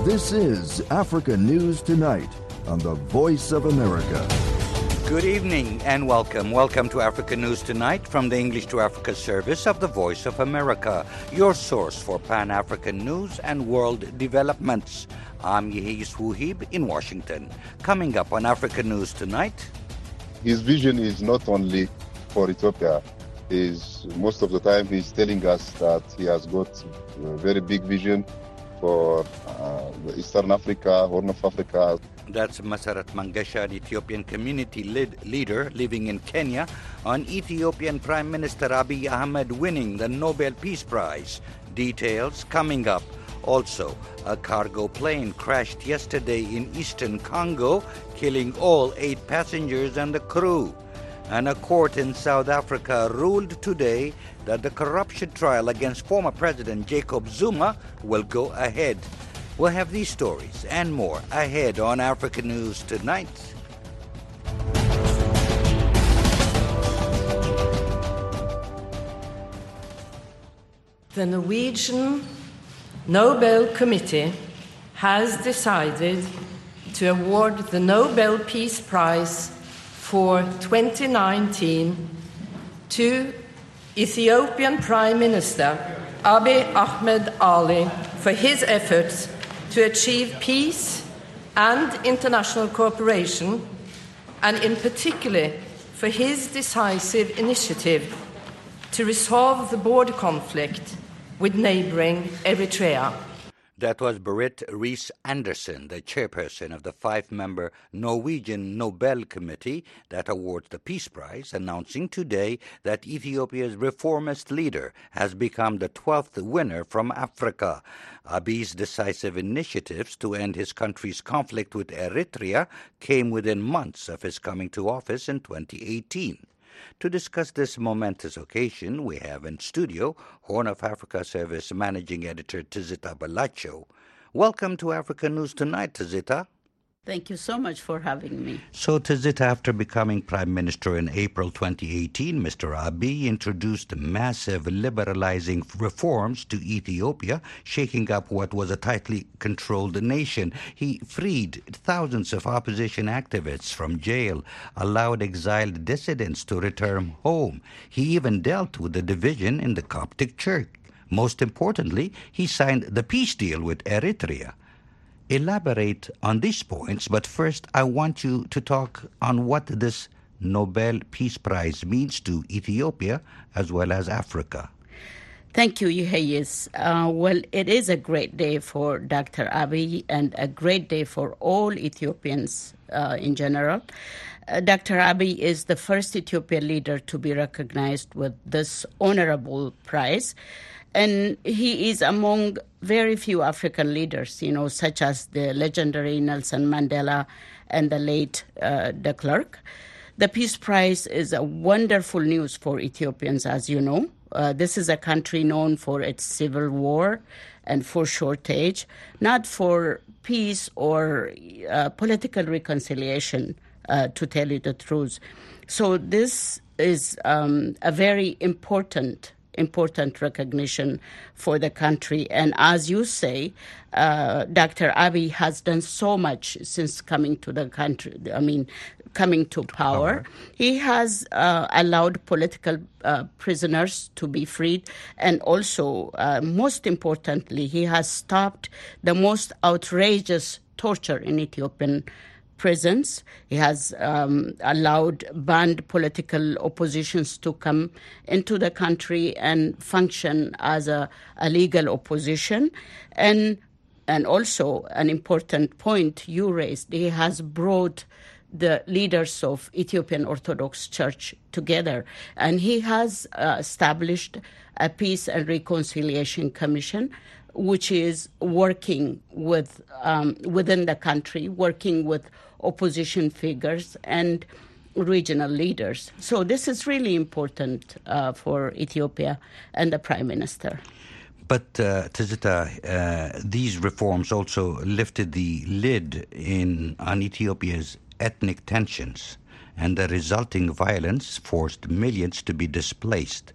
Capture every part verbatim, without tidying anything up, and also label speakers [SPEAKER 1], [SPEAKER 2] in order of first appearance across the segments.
[SPEAKER 1] This is Africa News Tonight on the Voice of America.
[SPEAKER 2] Good evening and welcome. Welcome to Africa News Tonight from the English to Africa service of the Voice of America, your source for Pan-African news and world developments. I'm Yehis Wuhib in Washington. Coming up on Africa News Tonight.
[SPEAKER 3] His vision is not only for Ethiopia. Is most of the time he's telling us that he has got a very big vision for uh, Eastern Africa, Horn of Africa.
[SPEAKER 2] That's Masarat Mangasha, an Ethiopian community lead leader living in Kenya, on Ethiopian Prime Minister Abiy Ahmed winning the Nobel Peace Prize. Details coming up. Also, a cargo plane crashed yesterday in eastern Congo, killing all eight passengers and the crew. And a court in South Africa ruled today that the corruption trial against former President Jacob Zuma will go ahead. We'll have these stories and more ahead on Africa News Tonight.
[SPEAKER 4] The Norwegian Nobel Committee has decided to award the Nobel Peace Prize for twenty nineteen to Ethiopian Prime Minister Abiy Ahmed Ali for his efforts to achieve peace and international cooperation, and in particular for his decisive initiative to resolve the border conflict with neighboring Eritrea.
[SPEAKER 2] That was Berit Reiss Andersen, the chairperson of the five-member Norwegian Nobel Committee that awards the Peace Prize, announcing today that Ethiopia's reformist leader has become the twelfth winner from Africa. Abiy's decisive initiatives to end his country's conflict with Eritrea came within months of his coming to office in twenty eighteen. To discuss this momentous occasion, we have in studio Horn of Africa Service Managing Editor Tizita Balacho. Welcome to Africa News Tonight, Tizita.
[SPEAKER 5] Thank you so much for having me.
[SPEAKER 2] So, Tizita, after becoming Prime Minister in April twenty eighteen, Mister Abiy introduced massive liberalizing reforms to Ethiopia, shaking up what was a tightly controlled nation. He freed thousands of opposition activists from jail, allowed exiled dissidents to return home. He even dealt with the division in the Coptic Church. Most importantly, he signed the peace deal with Eritrea. Elaborate on these points, but first I want you to talk on what this Nobel Peace Prize means to Ethiopia as well as Africa.
[SPEAKER 5] Thank you, Yehis. Uh, well, it is a great day for Doctor Abiy and a great day for all Ethiopians uh, in general. Uh, Doctor Abiy is the first Ethiopian leader to be recognized with this honorable prize. And he is among very few African leaders, you know, such as the legendary Nelson Mandela and the late uh, de Klerk. The Peace Prize is a wonderful news for Ethiopians, as you know. Uh, this is a country known for its civil war and for shortage, not for peace or uh, political reconciliation, uh, to tell you the truth. So this is um, a very important important recognition for the country. And as you say, uh, Doctor Abiy has done so much since coming to the country, I mean, coming to power. power. He has uh, allowed political uh, prisoners to be freed. And also, uh, most importantly, he has stopped the most outrageous torture in Ethiopian prisons. He has um, allowed banned political oppositions to come into the country and function as a, a legal opposition. And and also an important point you raised, he has brought the leaders of Ethiopian Orthodox Church together. And he has uh, established a Peace and Reconciliation Commission, which is working with um, within the country, working with opposition figures and regional leaders. So this is really important uh, for Ethiopia and the Prime Minister.
[SPEAKER 2] But, uh, Tizita, uh, these reforms also lifted the lid in on Ethiopia's ethnic tensions, and the resulting violence forced millions to be displaced.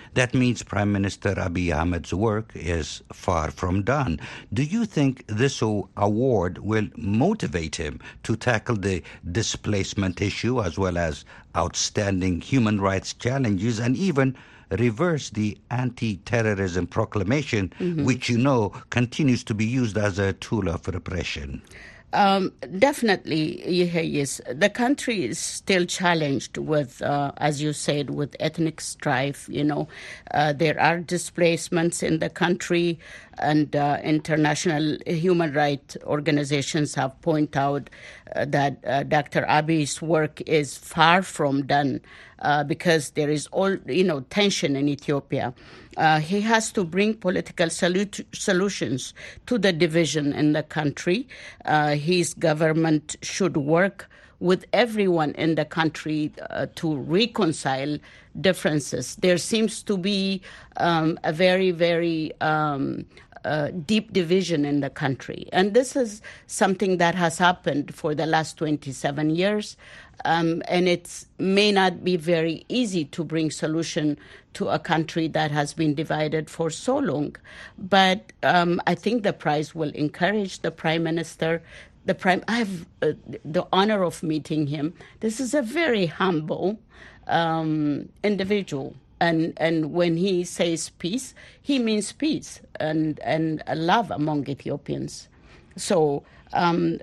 [SPEAKER 2] That means Prime Minister Abiy Ahmed's work is far from done. Do you think this award will motivate him to tackle the displacement issue as well as outstanding human rights challenges and even reverse the anti-terrorism proclamation, mm-hmm. which, you know, continues to be used as a tool of repression?
[SPEAKER 5] Um, definitely, yes. The country is still challenged with, uh, as you said, with ethnic strife. You know, uh, there are displacements in the country, and uh, international human rights organizations have pointed out uh, that uh, Doctor Abiy's work is far from done uh, because there is all, you know, tension in Ethiopia. Uh, he has to bring political solu- solutions to the division in the country. Uh, his government should work with everyone in the country uh, to reconcile differences. There seems to be um, a very, very um, uh, deep division in the country. And this is something that has happened for the last twenty-seven years. Um, and it may not be very easy to bring solution to a country that has been divided for so long. But um, I think the prize will encourage the Prime Minister. The Prime, I have uh, the honor of meeting him. This is a very humble um, individual. And and when he says peace, he means peace and, and love among Ethiopians. So, um,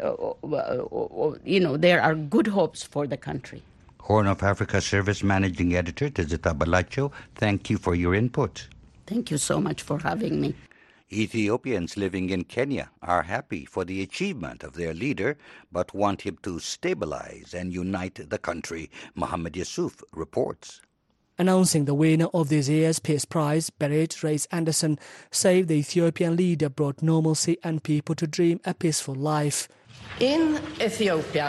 [SPEAKER 5] you know, there are good hopes for the country.
[SPEAKER 2] Horn of Africa Service Managing Editor Tizita Balacho, thank you for your input.
[SPEAKER 5] Thank you so much for having me.
[SPEAKER 2] Ethiopians living in Kenya are happy for the achievement of their leader, but want him to stabilize and unite the country. Mohammed Yusuf reports.
[SPEAKER 6] Announcing the winner of this year's Peace Prize, Berit Reis Anderson said the Ethiopian leader brought normalcy and people to dream a peaceful life.
[SPEAKER 4] In Ethiopia,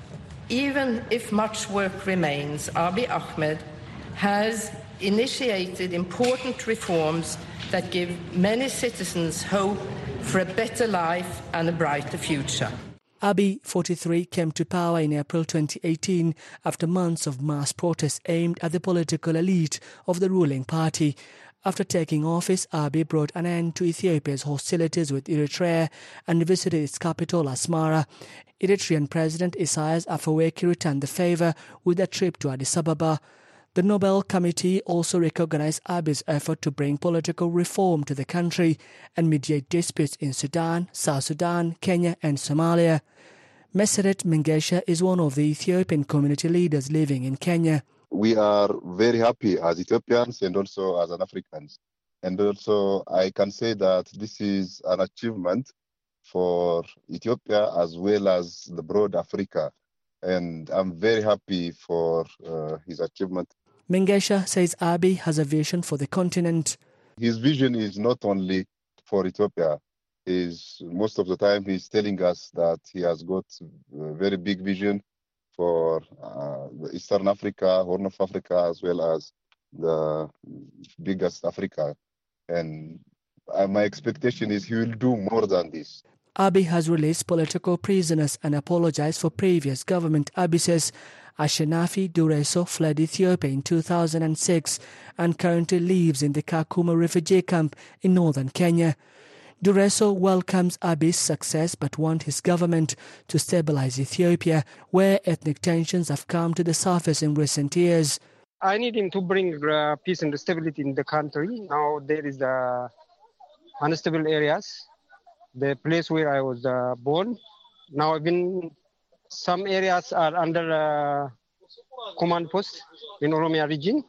[SPEAKER 4] even if much work remains, Abiy Ahmed has initiated important reforms that give many citizens hope for a better life and a brighter future.
[SPEAKER 6] Abiy, forty-three, came to power in April twenty eighteen after months of mass protests aimed at the political elite of the ruling party. After taking office, Abiy brought an end to Ethiopia's hostilities with Eritrea and visited its capital, Asmara. Eritrean President Isaias Afwerki returned the favor with a trip to Addis Ababa. The Nobel Committee also recognized Abiy's effort to bring political reform to the country and mediate disputes in Sudan, South Sudan, Kenya and Somalia. Meseret Mengesha is one of the Ethiopian community leaders living in Kenya.
[SPEAKER 3] We are very happy as Ethiopians and also as an Africans. And also I can say that this is an achievement for Ethiopia as well as the broad Africa. And I'm very happy for uh, his achievement.
[SPEAKER 6] Mengesha says Abiy has a vision for the continent.
[SPEAKER 3] His vision is not only for Ethiopia. Is most of the time he's telling us that he has got a very big vision for uh, the Eastern Africa, Horn of Africa, as well as the biggest Africa. And uh, my expectation is he will do more than this.
[SPEAKER 6] Abiy has released political prisoners and apologized for previous government abuses. Ashenafi Dureso fled Ethiopia in two thousand six and currently lives in the Kakuma refugee camp in northern Kenya. Dureso welcomes Abiy's success but wants his government to stabilize Ethiopia, where ethnic tensions have come to the surface in recent years.
[SPEAKER 7] I need him to bring uh, peace and stability in the country. Now there is uh, unstable areas. The place where I was uh, born, now even some areas are under uh, command post in Oromia region.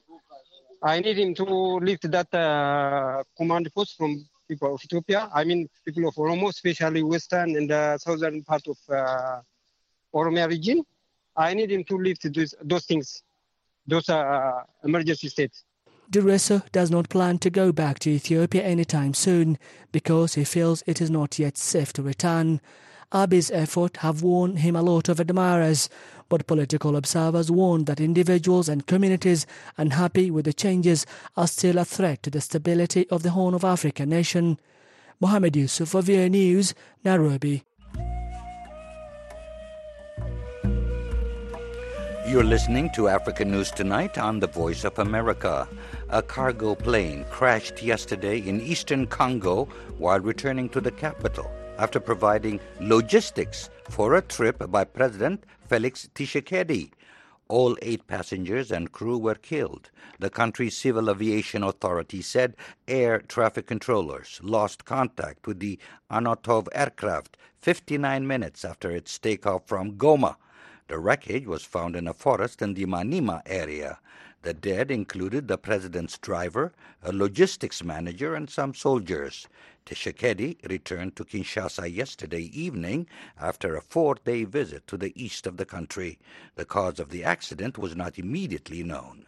[SPEAKER 7] I need him to lift that uh, command post from people of Ethiopia. I mean, people of Oromo, especially western and the southern part of uh, Oromia region. I need him to lift those, those things, those uh, emergency states.
[SPEAKER 6] Dureso does not plan to go back to Ethiopia anytime soon because he feels it is not yet safe to return. Abiy's efforts have won him a lot of admirers, but political observers warn that individuals and communities unhappy with the changes are still a threat to the stability of the Horn of Africa nation. Mohammed Yusuf for V O A News, Nairobi.
[SPEAKER 2] You're listening to African News Tonight on the Voice of America. A cargo plane crashed yesterday in eastern Congo while returning to the capital after providing logistics for a trip by President Felix Tshisekedi. All eight passengers and crew were killed. The country's civil aviation authority said air traffic controllers lost contact with the Antonov aircraft fifty-nine minutes after its takeoff from Goma. The wreckage was found in a forest in the Maniema area. The dead included the president's driver, a logistics manager, and some soldiers. Tshisekedi returned to Kinshasa yesterday evening after a four-day visit to the east of the country. The cause of the accident was not immediately known.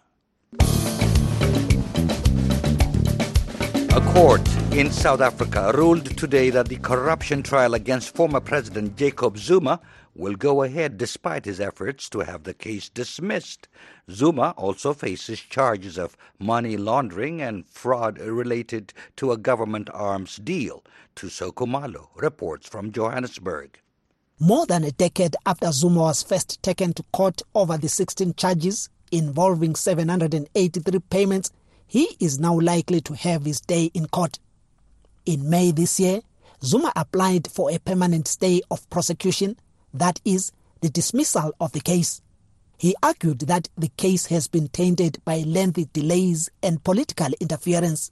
[SPEAKER 2] A court in South Africa ruled today that the corruption trial against former President Jacob Zuma will go ahead despite his efforts to have the case dismissed. Zuma also faces charges of money laundering and fraud related to a government arms deal. Thuso Khumalo reports from Johannesburg.
[SPEAKER 8] More than a decade after Zuma was first taken to court over the sixteen charges involving seven hundred eighty-three payments, he is now likely to have his day in court. In May this year, Zuma applied for a permanent stay of prosecution, that is, the dismissal of the case. He argued that the case has been tainted by lengthy delays and political interference.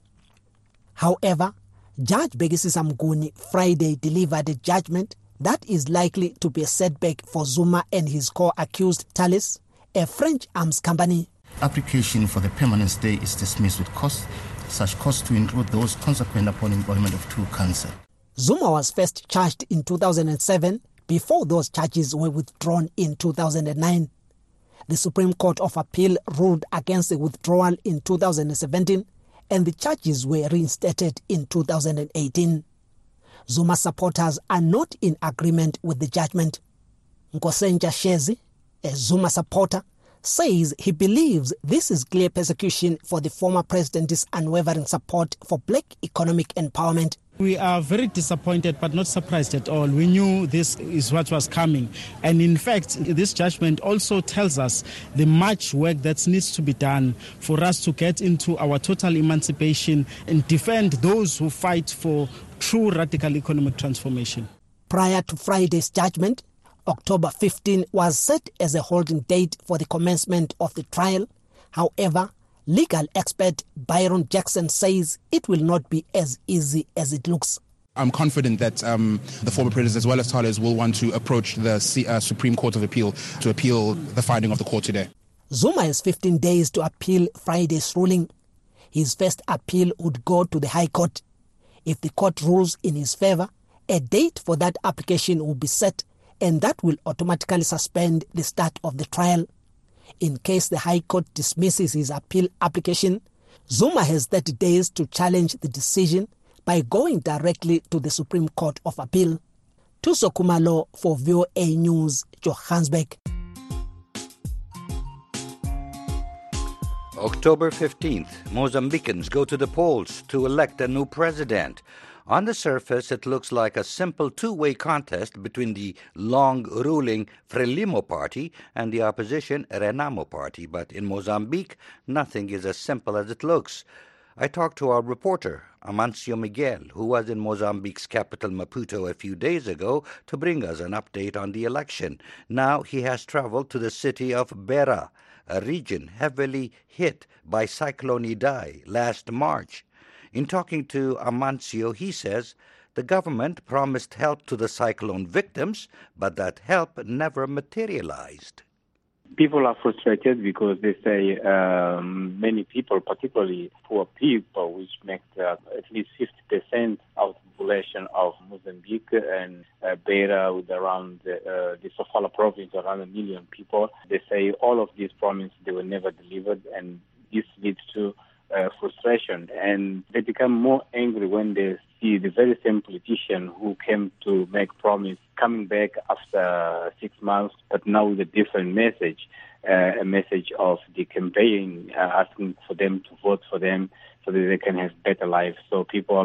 [SPEAKER 8] However, Judge Bekisisa Mnguni Friday delivered a judgment that is likely to be a setback for Zuma and his co-accused Thales, a French arms company.
[SPEAKER 9] Application for the permanent stay is dismissed with costs, such costs to include those consequent upon employment of true counsel.
[SPEAKER 8] Zuma was first charged in two thousand seven before those charges were withdrawn in two thousand nine. The Supreme Court of Appeal ruled against the withdrawal in two thousand seventeen and the charges were reinstated in two thousand eighteen. Zuma supporters are not in agreement with the judgment. Nkosenja Shezi, a Zuma supporter, says he believes this is clear persecution for the former president's unwavering support for black economic empowerment.
[SPEAKER 10] We are very disappointed but not surprised at all. We knew this is what was coming. And in fact, this judgment also tells us the much work that needs to be done for us to get into our total emancipation and defend those who fight for true radical economic transformation.
[SPEAKER 8] Prior to Friday's judgment, October fifteenth was set as a holding date for the commencement of the trial. However, legal expert Byron Jackson says it will not be as easy as it looks.
[SPEAKER 11] I'm confident that um, the former president as well as Thales will want to approach the C- uh, Supreme Court of Appeal to appeal the finding of the court today.
[SPEAKER 8] Zuma has fifteen days to appeal Friday's ruling. His first appeal would go to the High Court. If the court rules in his favor, a date for that application will be set, and that will automatically suspend the start of the trial. In case the High Court dismisses his appeal application, Zuma has thirty days to challenge the decision by going directly to the Supreme Court of Appeal. Thuso Khumalo for V O A News, Johannesburg.
[SPEAKER 2] October fifteenth, Mozambicans go to the polls to elect a new president. On the surface, it looks like a simple two-way contest between the long-ruling Frelimo party and the opposition Renamo party. But in Mozambique, nothing is as simple as it looks. I talked to our reporter, Amancio Miguel, who was in Mozambique's capital, Maputo, a few days ago to bring us an update on the election. Now he has traveled to the city of Beira, a region heavily hit by Cyclone Idai last March. In talking to Amancio, he says the government promised help to the cyclone victims, but that help never materialized.
[SPEAKER 12] People are frustrated because they say um, many people, particularly poor people, which make uh, at least fifty percent of the population of Mozambique and uh, Beira, with around uh, the Sofala province, around a million people, they say all of these promises, they were never delivered, and this leads to Uh, frustration, and they become more angry when they see the very same politician who came to make promise coming back after six months, but now with a different message, uh, a message of the campaign uh, asking for them to vote for them so that they can have better lives. So people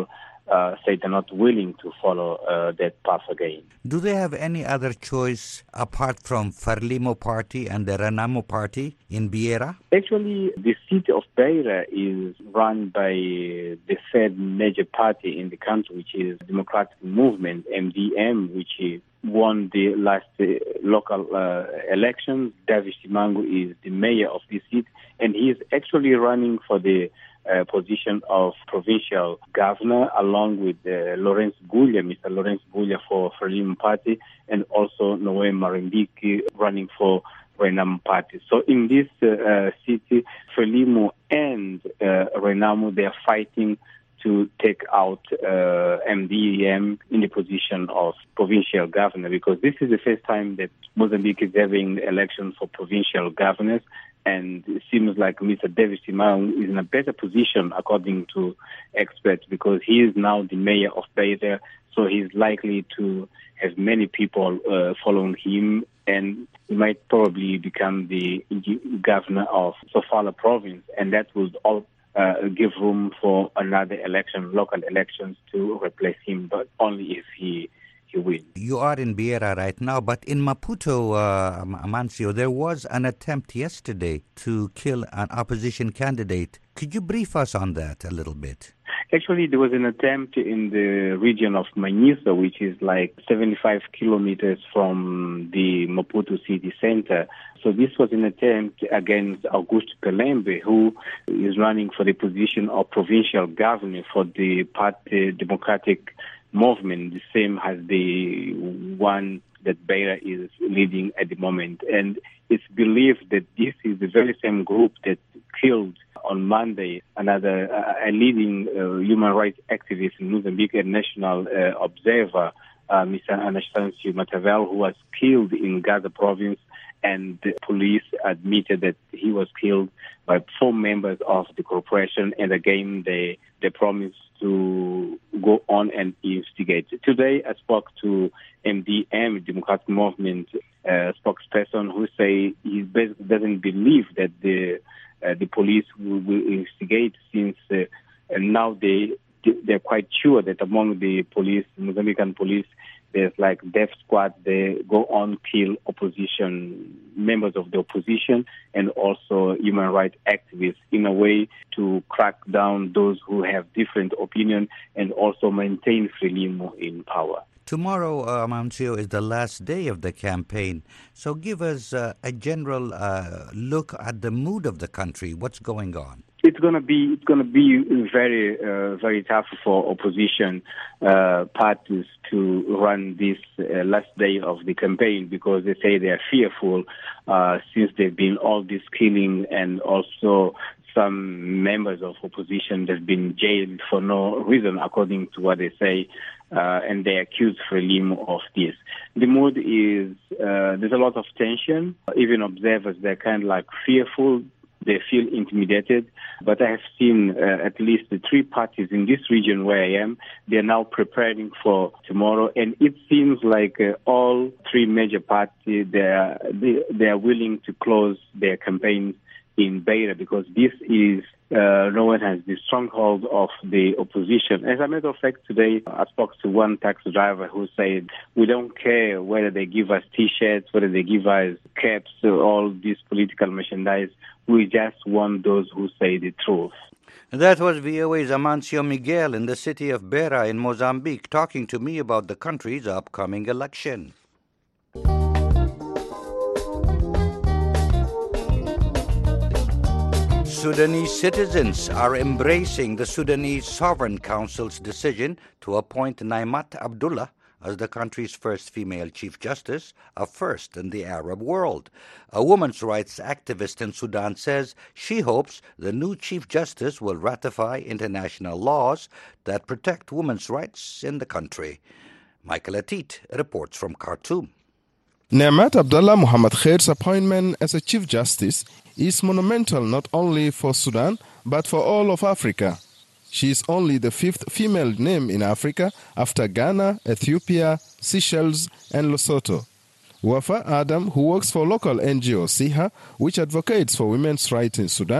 [SPEAKER 12] uh, say they're not willing to follow uh, that path again.
[SPEAKER 2] Do they have any other choice apart from Frelimo Party and the Renamo Party in Beira?
[SPEAKER 12] Actually, the city of Beira is run by the third major party in the country, which is Democratic Movement, M D M, which is won the last uh, local uh, elections. David Simango is the mayor of this city, and he is actually running for the uh, position of provincial governor, along with uh, Lawrence Gulia, Mister Lawrence Gulia for Frelimo Party, and also Noé Marimbiki running for Renamo Party. So in this uh, city, Frelimo and uh, Renamo, they are fighting to take out uh, M D M in the position of provincial governor, because this is the first time that Mozambique is having elections for provincial governors, and it seems like Mister David Simango is in a better position according to experts, because he is now the mayor of Beira, so he's likely to have many people uh, following him, and he might probably become the governor of Sofala province, and that would all Uh, give room for another election, local elections, to replace him, but only if he he wins.
[SPEAKER 2] You are in Beira right now, but in Maputo, uh, Amancio, there was an attempt yesterday to kill an opposition candidate. Could you brief us on that a little bit?
[SPEAKER 12] Actually, there was an attempt in the region of Manisa, which is like seventy-five kilometers from the Maputo city center. So this was an attempt against Augusto Kalembe, who is running for the position of provincial governor for the Party Democratic Movement, the same as the one that Beira is leading at the moment. And it's believed that this is the very same group that killed on Monday another uh, a leading uh, human rights activist in Mozambique, a national uh, observer, uh, Mister Anastasio Matavel, who was killed in Gaza province, and the police admitted that he was killed by four members of the corporation, and again they they promised to go on and investigate. Today I spoke to M D M, Democratic Movement uh, spokesperson, who say he basically doesn't believe that the uh, the police will, will investigate, since uh, and now they they're quite sure that among the police, Mozambican police, there's like death squad. They go on kill opposition members of the opposition and also human rights activists, in a way to crack down those who have different opinion and also maintain Frelimo in power.
[SPEAKER 2] Tomorrow, uh, Amancio, is the last day of the campaign. So give us uh, a general uh, look at the mood of the country. What's going on?
[SPEAKER 12] It's gonna be it's gonna be very uh, very tough for opposition uh, parties to run this uh, last day of the campaign, because they say they are fearful uh, since there've been all this killing, and also some members of opposition that have been jailed for no reason, according to what they say, uh, and they accuse Frelimo of this. The mood is uh, there's a lot of tension. Even observers, they're kind of like fearful. They feel intimidated, but I have seen uh, at least the three parties in this region where I am. They're now preparing for tomorrow, and it seems like uh, all three major parties, they are, they, they are willing to close their campaigns in Beira, because this is uh, no one has the stronghold of the opposition. As a matter of fact, today I spoke to one taxi driver who said, we don't care whether they give us T-shirts, whether they give us caps, all this political merchandise. We just want those who say the truth.
[SPEAKER 2] That was V O A's Amancio Miguel in the city of Beira in Mozambique, talking to me about the country's upcoming election. Sudanese citizens are embracing the Sudanese Sovereign Council's decision to appoint Naimat Abdullah as the country's first female Chief Justice, a first in the Arab world. A women's rights activist in Sudan says she hopes the new Chief Justice will ratify international laws that protect women's rights in the country. Michael Atit reports from Khartoum.
[SPEAKER 13] Naimat Abdullah Muhammad Khair's appointment as a Chief Justice is monumental not only for Sudan, but for all of Africa. She is only the fifth female name in Africa after Ghana, Ethiopia, Seychelles, and Lesotho. Wafa Adam, who works for local N G O SIHA, which advocates for women's rights in Sudan,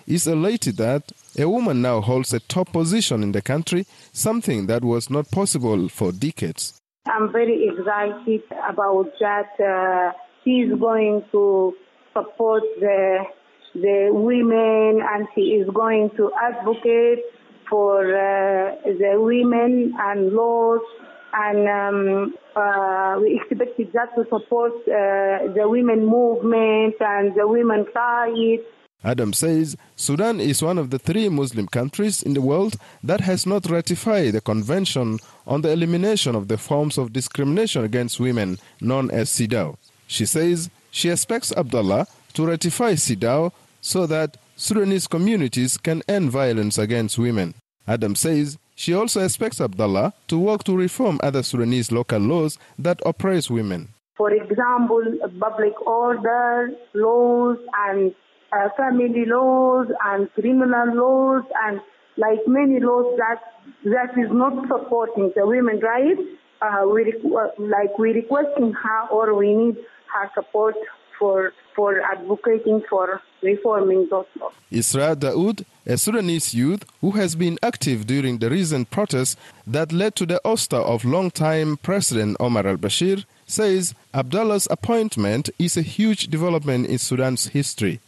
[SPEAKER 13] is elated that a woman now holds a top position in the country, something that was not possible for decades.
[SPEAKER 14] I'm very excited about that. Uh, she's going to support the the women, and she is going to advocate for uh, the women and laws, and um, uh, we expected that to support uh, the women movement and the women rights.
[SPEAKER 13] Adam says Sudan is one of the three Muslim countries in the world that has not ratified the Convention on the Elimination of the Forms of Discrimination Against Women, known as CEDAW. She says she expects Abdullah to ratify CEDAW so that Sudanese communities can end violence against women. Adam says she also expects Abdullah to work to reform other Sudanese local laws that oppress women.
[SPEAKER 14] For example, public order laws and uh, family laws and criminal laws and like many laws that that is not supporting the women's rights. Uh, we like we requesting her, or we need her support for for advocating for reforming those laws.
[SPEAKER 13] Isra Daoud, a Sudanese youth who has been active during the recent protests that led to the ouster of longtime President Omar al-Bashir, says Abdullah's appointment is a huge development in Sudan's history.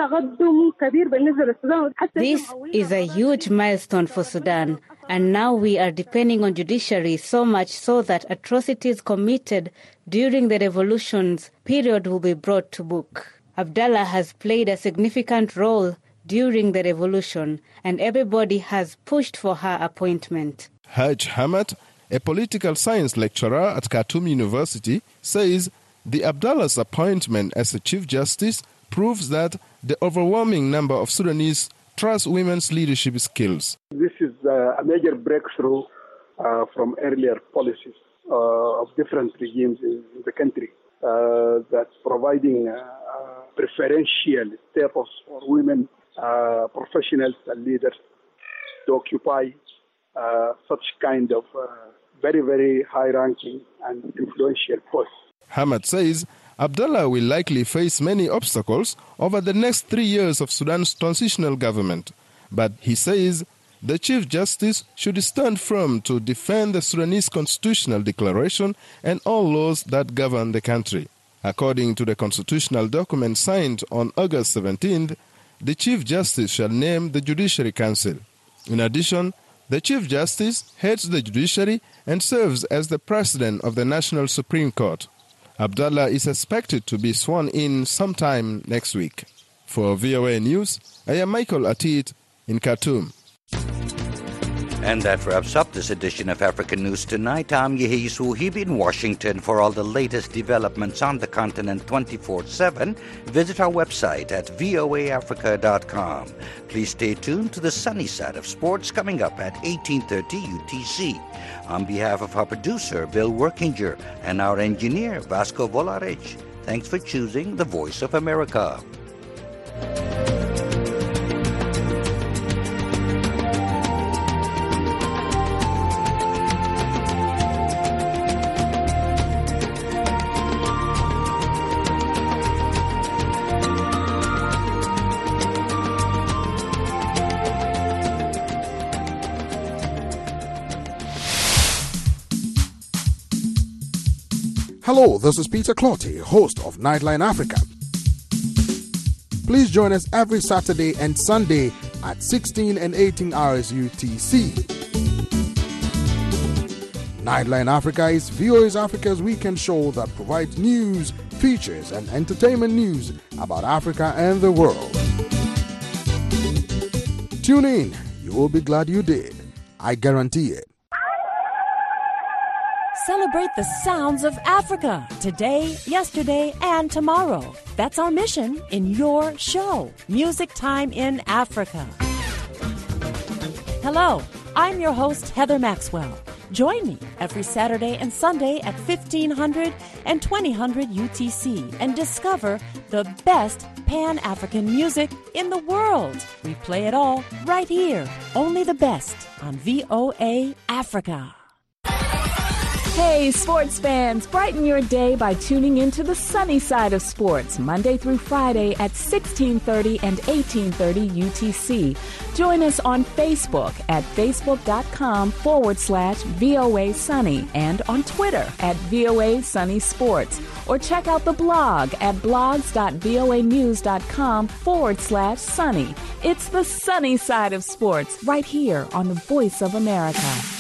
[SPEAKER 15] This is a huge milestone for Sudan, and now we are depending on judiciary so much so that atrocities committed during the revolution's period will be brought to book. Abdullah has played a significant role during the revolution, and everybody has pushed for her appointment.
[SPEAKER 13] Haj Hamad, a political science lecturer at Khartoum University, says the Abdullah's appointment as a Chief Justice proves that the overwhelming number of Sudanese trust women's leadership skills.
[SPEAKER 16] This is uh, a major breakthrough uh, from earlier policies uh, of different regimes in, in the country uh, that's providing uh, preferential status for women uh, professionals and leaders to occupy uh, such kind of uh, very, very high-ranking and influential posts.
[SPEAKER 13] Hamad says Abdullah will likely face many obstacles over the next three years of Sudan's transitional government. But he says the Chief Justice should stand firm to defend the Sudanese constitutional declaration and all laws that govern the country. According to the constitutional document signed on August seventeenth, the Chief Justice shall name the Judiciary Council. In addition, the Chief Justice heads the judiciary and serves as the President of the National Supreme Court. Abdullah is expected to be sworn in sometime next week. For V O A News, I am Michael Atit in Khartoum.
[SPEAKER 2] And that wraps up this edition of African News Tonight. I'm Yehi Suhib in Washington. For all the latest developments on the continent twenty-four seven, visit our website at voa africa dot com. Please stay tuned to the sunny side of sports coming up at eighteen thirty U T C. On behalf of our producer, Bill Workinger, and our engineer, Vasco Volarich, thanks for choosing the Voice of America.
[SPEAKER 17] Hello, this is Peter Clotty, host of Nightline Africa. Please join us every Saturday and Sunday at sixteen and eighteen hours U T C. Nightline Africa is V O A's Africa's weekend show that provides news, features, and entertainment news about Africa and the world. Tune in. You will be glad you did. I guarantee it.
[SPEAKER 18] Celebrate the sounds of Africa today, yesterday, and tomorrow. That's our mission in your show, Music Time in Africa. Hello, I'm your host, Heather Maxwell. Join me every Saturday and Sunday at fifteen hundred and twenty hundred U T C and discover the best Pan-African music in the world. We play it all right here, only the best on V O A Africa.
[SPEAKER 19] Hey, sports fans, brighten your day by tuning into the sunny side of sports, Monday through Friday at sixteen thirty and eighteen thirty U T C. Join us on Facebook at facebook.com forward slash VOA Sunny and on Twitter at VOA Sunny Sports. Or check out the blog at blogs.voanews.com forward slash sunny. It's the sunny side of sports right here on the Voice of America.